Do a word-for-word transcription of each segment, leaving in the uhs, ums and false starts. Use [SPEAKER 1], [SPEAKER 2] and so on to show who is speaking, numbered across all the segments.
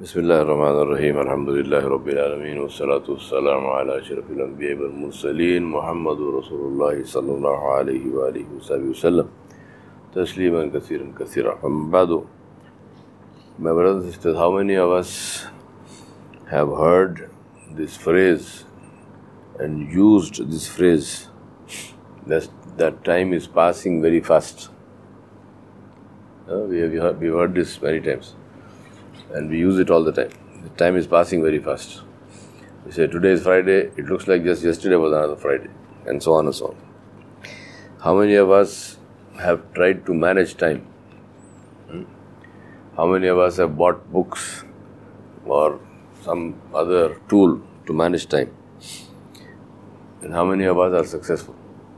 [SPEAKER 1] Bismillah ar-Rahman ar-Rahim. Alhamdulillahi Rabbil Alameen. Wa salatu wassalamu ala ashrafil anbiya wal mursaleen. Muhammadur Rasulullah sallallahu alayhi wa alihi wa sahbihi wa sallam. Tasliman kathiran kathira. Ba'du. My brothers and sisters, how many of us have heard this phrase and used this phrase that, that time is passing very fast? Uh, we have heard, we've heard this many times. And we use it all the time. The time is passing very fast. We say today is Friday, it looks like just yesterday was another Friday, and so on and so on. How many of us have tried to manage time? Hmm? How many of us have bought books or some other tool to manage time? And how many of us are successful?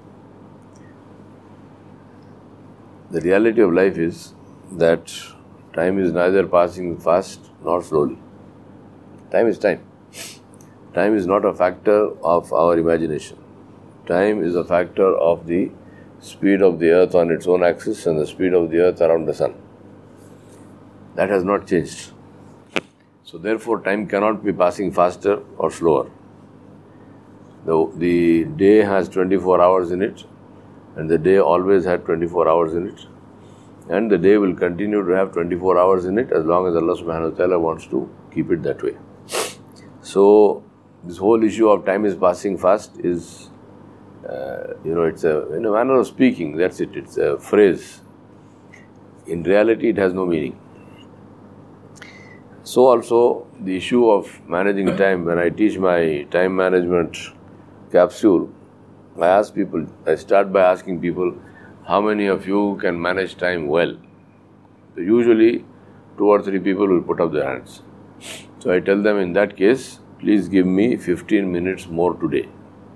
[SPEAKER 1] The reality of life is that time is neither passing fast nor slowly. Time is time. Time is not a factor of our imagination. Time is a factor of the speed of the earth on its own axis and the speed of the earth around the sun. That has not changed. So therefore, time cannot be passing faster or slower. The, the day has twenty-four hours in it, and the day always had twenty-four hours in it. And the day will continue to have twenty-four hours in it as long as Allah subhanahu wa ta'ala wants to keep it that way. So, this whole issue of time is passing fast is, uh, you know, it's a, in a manner of speaking, that's it, it's a phrase. In reality, it has no meaning. So also, the issue of managing time, when I teach my time management capsule, I ask people, I start by asking people, how many of you can manage time well? So usually, two or three people will put up their hands. So I tell them, in that case, please give me fifteen minutes more today.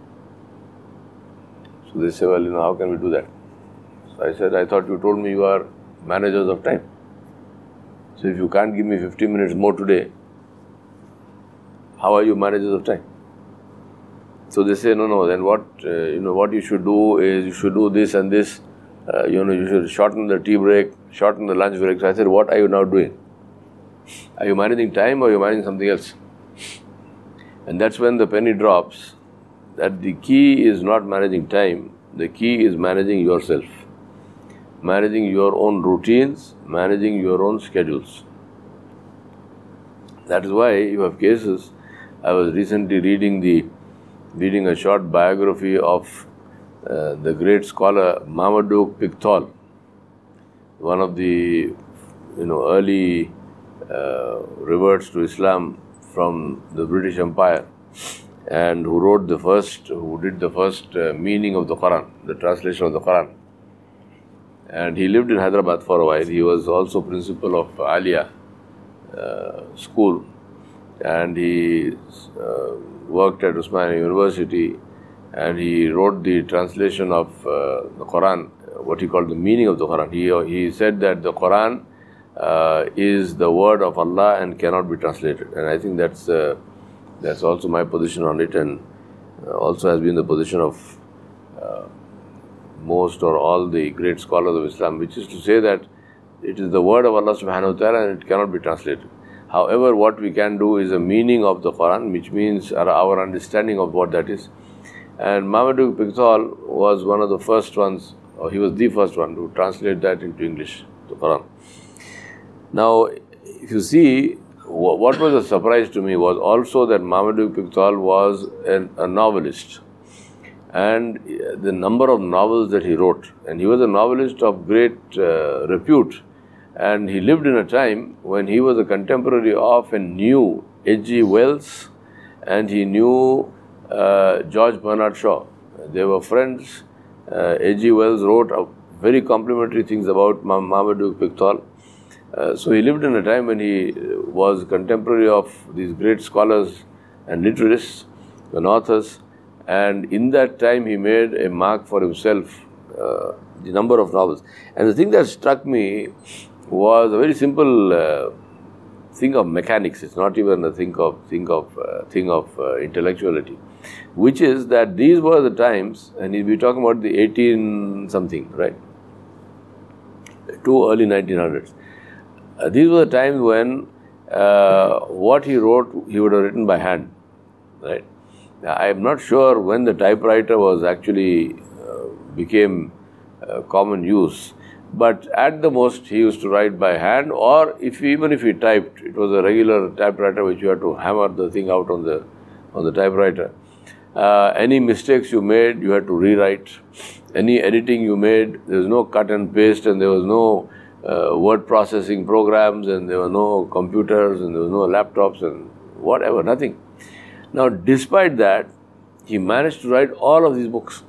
[SPEAKER 1] So they say, well, you know, how can we do that? So I said, I thought you told me you are managers of time. So if you can't give me fifteen minutes more today, how are you managers of time? So they say, no, no, then what, uh, you know, what you should do is you should do this and this. Uh, you know, you should shorten the tea break, shorten the lunch break. So I said, what are you now doing? Are you managing time or are you managing something else? And that's when the penny drops, that the key is not managing time, the key is managing yourself. Managing your own routines, managing your own schedules. That is why you have cases. I was recently reading the, reading a short biography of Uh, the great scholar Marmaduke Pickthall, one of the you know early uh, reverts to Islam from the British Empire, and who wrote the first, who did the first uh, meaning of the Quran, the translation of the Quran. And he lived in Hyderabad for a while. He was also principal of Aliyah uh, school, and he uh, worked at Osmania University. And he wrote the translation of uh, the Quran, what he called the meaning of the Quran. He, he said that the Quran uh, is the word of Allah and cannot be translated. And I think that's, uh, that's also my position on it, and uh, also has been the position of uh, most or all the great scholars of Islam, which is to say that it is the word of Allah subhanahu wa ta'ala and it cannot be translated. However, what we can do is a meaning of the Quran, which means our, our understanding of what that is. And Marmaduke Pickthall was one of the first ones, or he was the first one to translate that into English, the Quran. Now, if you see, what was a surprise to me was also that Marmaduke Pickthall was an, a novelist. And the number of novels that he wrote, and he was a novelist of great uh, repute. And he lived in a time when he was a contemporary of and knew H G Wells, and he knew Uh, George Bernard Shaw. They were friends. Uh, H G Wells wrote uh, very complimentary things about Marmaduke Pickthall. Uh, so he lived in a time when he was contemporary of these great scholars and literarists and authors. And in that time he made a mark for himself, uh, the number of novels. And the thing that struck me was a very simple uh, thing of mechanics. It's not even a thing of thing of uh, thing of uh, intellectuality, which is that these were the times, and we'll be talking about the eighteen something, right? To early nineteen hundreds. Uh, these were the times when uh, what he wrote, he would have written by hand, right? I am not sure when the typewriter was actually uh, became uh, common use, but at the most he used to write by hand, or if even if he typed, it was a regular typewriter which you had to hammer the thing out on the on the typewriter. Uh, any mistakes you made, you had to rewrite. Any editing you made, there was no cut and paste, and there was no uh, word processing programs, and there were no computers, and there was no laptops, and whatever, nothing. Now, despite that, he managed to write all of these books.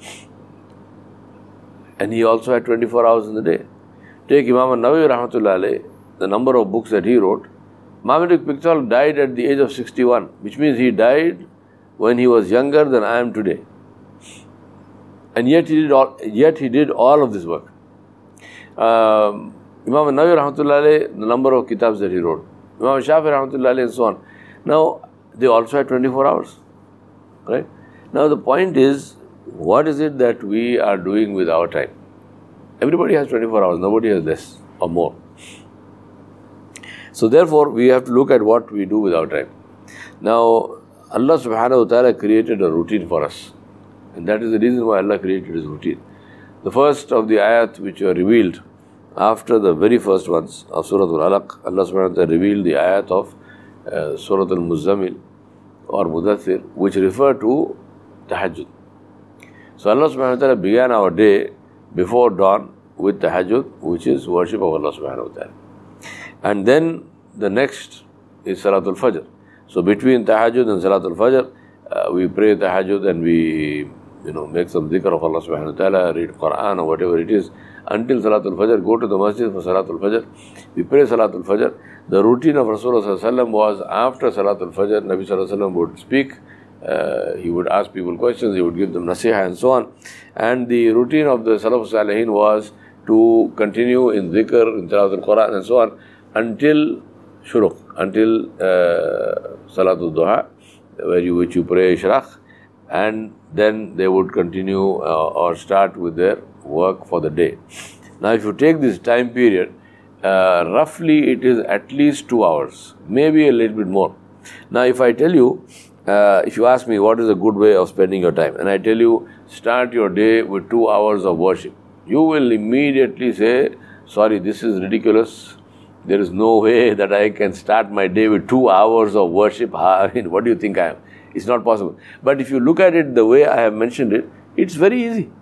[SPEAKER 1] And he also had twenty-four hours in the day. Take Imam an-Nawawi rahmatullah alayh, the number of books that he wrote. Mamaduc Pickthall died at the age of sixty-one, which means he died when he was younger than I am today. And yet he did all, yet he did all of this work. Um, Imam an-Nawawi rahmatullah alayh, the number of kitabs that he wrote. Imam Shafi rahmatullah alayh, and so on. Now, they also had twenty-four hours. Right? Now, the point is, what is it that we are doing with our time? Everybody has twenty-four hours, nobody has less or more. So therefore, we have to look at what we do with our time. Now, Allah subhanahu wa ta'ala created a routine for us. And that is the reason why Allah created His routine. The first of the ayat which were revealed after the very first ones of Surah Al-Alaq, Allah subhanahu wa ta'ala revealed the ayat of uh, Surah Al-Muzammil or Mudaththir, which refer to Tahajjud. So Allah subhanahu wa ta'ala began our day before dawn with Tahajjud, which is worship of Allah subhanahu wa ta'ala. And then the next is Salatul Fajr. So between Tahajjud and Salatul Fajr, uh, we pray Tahajjud and we you know, make some dhikr of Allah subhanahu wa ta'ala, read Quran or whatever it is, until Salatul Fajr, go to the masjid for Salatul Fajr. We pray Salatul Fajr. The routine of Rasulullah sallallahu alaihi wasallam was after Salatul Fajr, Nabi sallallahu alaihi wasallam would speak, uh, he would ask people questions, he would give them nasiha and so on. And the routine of the Salaf Salihin was to continue in dhikr, in Salatul Quran and so on, until Shuruq, until uh, Salatul Duha, where you, which you pray Ishraq, and then they would continue uh, or start with their work for the day. Now, if you take this time period, uh, roughly it is at least two hours, maybe a little bit more. Now, if I tell you, uh, if you ask me what is a good way of spending your time, and I tell you start your day with two hours of worship, you will immediately say, sorry, this is ridiculous. There is no way that I can start my day with two hours of worship. I mean, what do you think I am? It's not possible. But if you look at it the way I have mentioned it, it's very easy.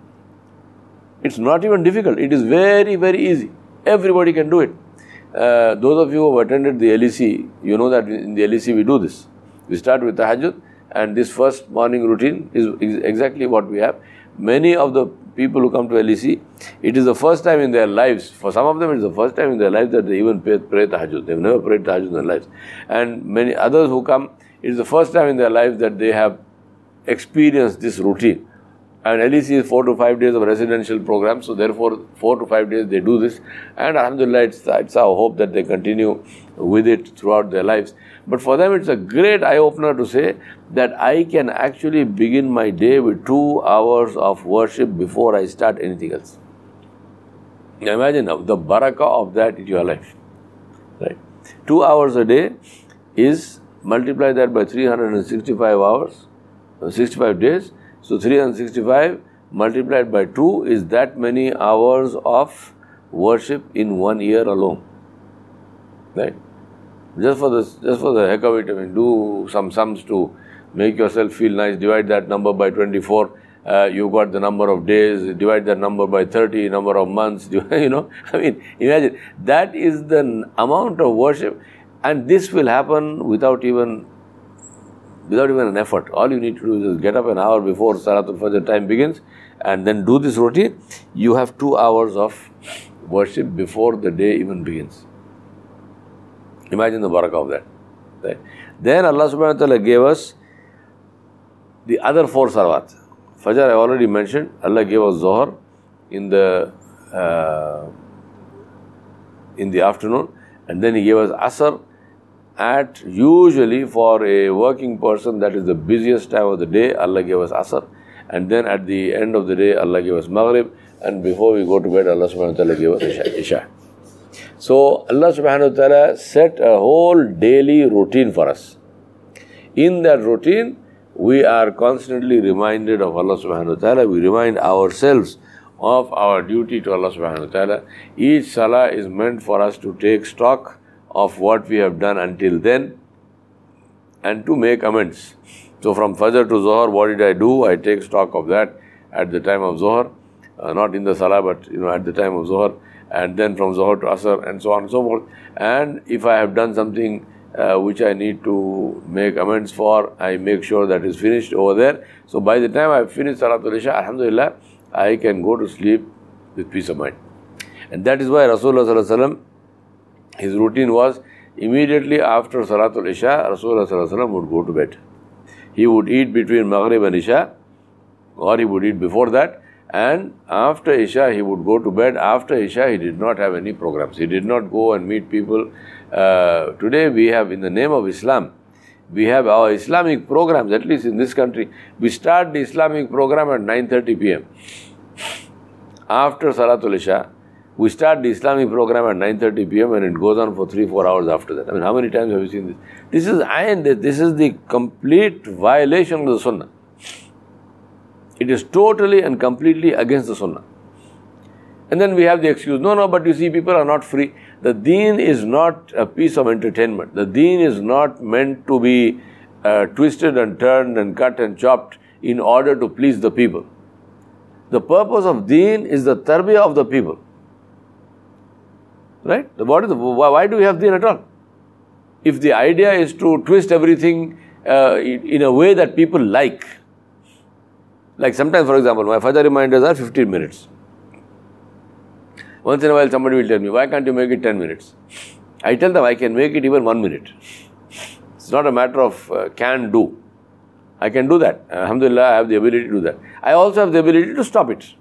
[SPEAKER 1] It's not even difficult. It is very, very easy. Everybody can do it. Uh, those of you who have attended the L E C, you know that in the L E C we do this. We start with Tahajjud, and this first morning routine is exactly what we have. Many of the people who come to L E C, it is the first time in their lives, for some of them it is the first time in their lives that they even pray, pray Tahajjud. They have never prayed Tahajjud in their lives. And many others who come, it is the first time in their lives that they have experienced this routine. And L E C is four to five days of residential program, so therefore four to five days they do this. And alhamdulillah, it's, it's our hope that they continue with it throughout their lives. But for them it's a great eye-opener to say that I can actually begin my day with two hours of worship before I start anything else. Now imagine now the barakah of that in your life. Right? Two hours a day is, multiply that by three hundred sixty-five hours, sixty-five days. So three hundred sixty-five multiplied by two is that many hours of worship in one year alone. Right? Just for this, just for the heck of it, I mean, do some sums to make yourself feel nice. Divide that number by twenty-four. Uh, you got the number of days. Divide that number by thirty, number of months. You know, I mean, imagine that is the amount of worship, and this will happen without even without even an effort. All you need to do is just get up an hour before Salatul Fajr time begins, and then do this routine. You have two hours of worship before the day even begins. Imagine the barakah of that. Right? Then Allah subhanahu wa ta'ala gave us the other four salawat. Fajr I already mentioned. Allah gave us Zohar in the uh, in the afternoon, and then He gave us Asr at, usually for a working person, that is the busiest time of the day. Allah gave us Asr, and then at the end of the day Allah gave us Maghrib, and before we go to bed Allah subhanahu wa ta'ala gave us Isha. Isha. So Allah subhanahu wa ta'ala set a whole daily routine for us. In that routine, we are constantly reminded of Allah subhanahu wa ta'ala. We remind ourselves of our duty to Allah subhanahu wa ta'ala. Each salah is meant for us to take stock of what we have done until then and to make amends. So from Fajr to Zohar, what did I do? I take stock of that at the time of Zohar, uh, not in the salah, but you know at the time of Zohar, and then from Zohar to Asr, and so on and so forth. And if I have done something uh, which I need to make amends for, I make sure that is finished over there. So by the time I have finished Salatul Isha, Alhamdulillah, I can go to sleep with peace of mind. And that is why Rasulullah Sallallahu Alaihi Wasallam, his routine was immediately after Salatul Isha, Rasulullah Sallallahu Alaihi Wasallam would go to bed. He would eat between Maghrib and Isha, or he would eat before that, and after Isha he would go to bed. After Isha he did not have any programs. He did not go and meet people. Uh, today we have, in the name of Islam, we have our Islamic programs, at least in this country. We start the Islamic program at nine thirty p m After Salatul Isha, we start the Islamic program at nine thirty p m and it goes on for three to four hours after that. I mean, how many times have you seen this? This is and this is the complete violation of the Sunnah. It is totally and completely against the Sunnah. And then we have the excuse, no, no, but you see, people are not free. The deen is not a piece of entertainment. The deen is not meant to be uh, twisted and turned and cut and chopped in order to please the people. The purpose of deen is the tarbiyah of the people. Right? What is the, why do we have deen at all? If the idea is to twist everything uh, in a way that people like, like sometimes, for example, my Fajr reminders are fifteen minutes. Once in a while somebody will tell me, why can't you make it ten minutes? I tell them I can make it even one minute. It's not a matter of uh, can do. I can do that. Alhamdulillah, I have the ability to do that. I also have the ability to stop it.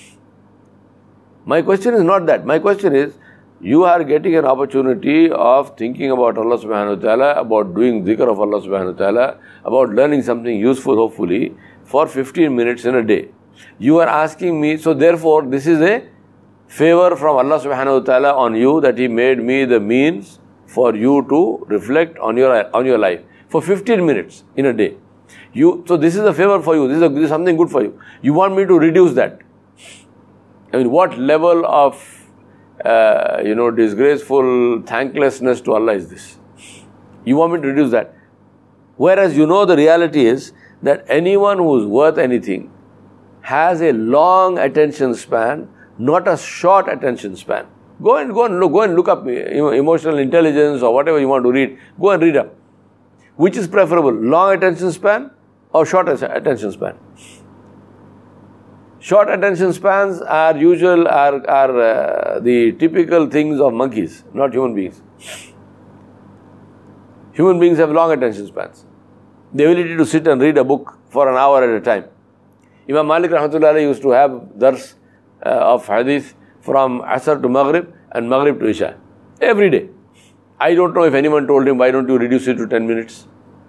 [SPEAKER 1] My question is not that. My question is, you are getting an opportunity of thinking about Allah subhanahu wa ta'ala, about doing dhikr of Allah subhanahu wa ta'ala, about learning something useful, hopefully, for fifteen minutes in a day. You are asking me, so therefore, this is a favor from Allah subhanahu wa ta'ala on you, that He made me the means for you to reflect on your on your life for fifteen minutes in a day. You so this is a favor for you. This is, a, this is something good for you. You want me to reduce that? I mean, what level of uh, you know disgraceful thanklessness to Allah is this? You want me to reduce that? Whereas you know the reality is that anyone who is worth anything has a long attention span, not a short attention span. Go and go and look, go and look up emotional intelligence or whatever you want to read. Go and read up. Which is preferable, long attention span or short attention span? Short attention spans are usual, are, are uh, the typical things of monkeys, not human beings. Human beings have long attention spans. The ability to sit and read a book for an hour at a time. Imam Malik rahmatullahi alayhi used to have dars uh, of hadith from Asr to Maghrib and Maghrib to Isha every day. I don't know if anyone told him, why don't you reduce it to ten minutes?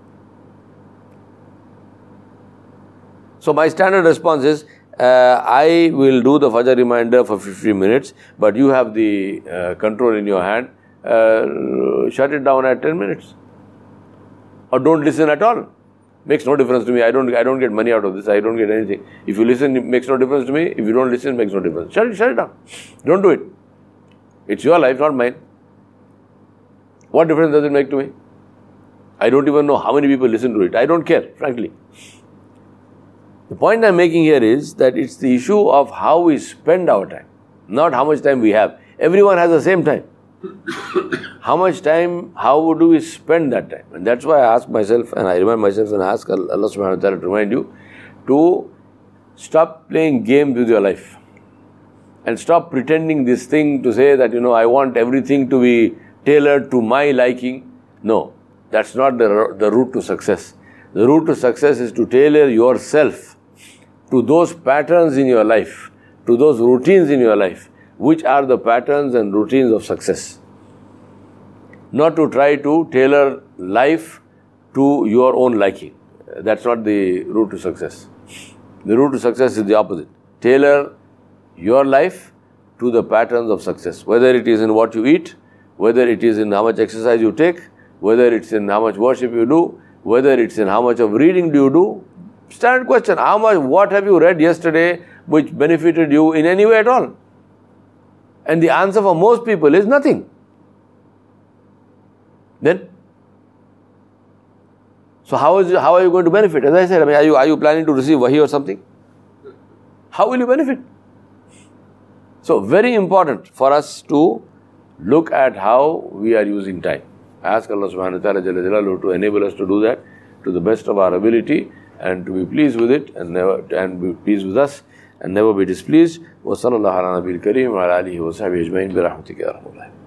[SPEAKER 1] So my standard response is, uh, I will do the Fajr reminder for fifteen minutes, but you have the uh, control in your hand. Uh, shut it down at ten minutes. Or don't listen at all. Makes no difference to me. I don't I don't get money out of this. I don't get anything. If you listen, it makes no difference to me. If you don't listen, it makes no difference. Shut it, shut it down. Don't do it. It's your life, not mine. What difference does it make to me? I don't even know how many people listen to it. I don't care, frankly. The point I'm making here is that it's the issue of how we spend our time, not how much time we have. Everyone has the same time. How much time, how do we spend that time? And that's why I ask myself, and I remind myself and I ask Allah subhanahu wa ta'ala to remind you to stop playing games with your life and stop pretending this thing to say that, you know, I want everything to be tailored to my liking. No, that's not the, the route to success. The route to success is to tailor yourself to those patterns in your life, to those routines in your life, which are the patterns and routines of success. Not to try to tailor life to your own liking. That's not the route to success. The route to success is the opposite. Tailor your life to the patterns of success, whether it is in what you eat, whether it is in how much exercise you take, whether it's in how much worship you do, whether it's in how much of reading do you do. Standard question, how much, what have you read yesterday which benefited you in any way at all? And the answer for most people is nothing. Then, so how is how are you going to benefit? As I said, I mean, are you are you planning to receive wahi or something? How will you benefit? So very important for us to look at how we are using time. Ask Allah subhanahu wa ta'ala Jalla Jalaluhu to enable us to do that to the best of our ability and to be pleased with it and never and be pleased with us and never be displeased. Wa sallallahu ala nabiyil kareem wa ala alihi wa sahbihi ajma'in bi rahmatika ya arhamar rahimin.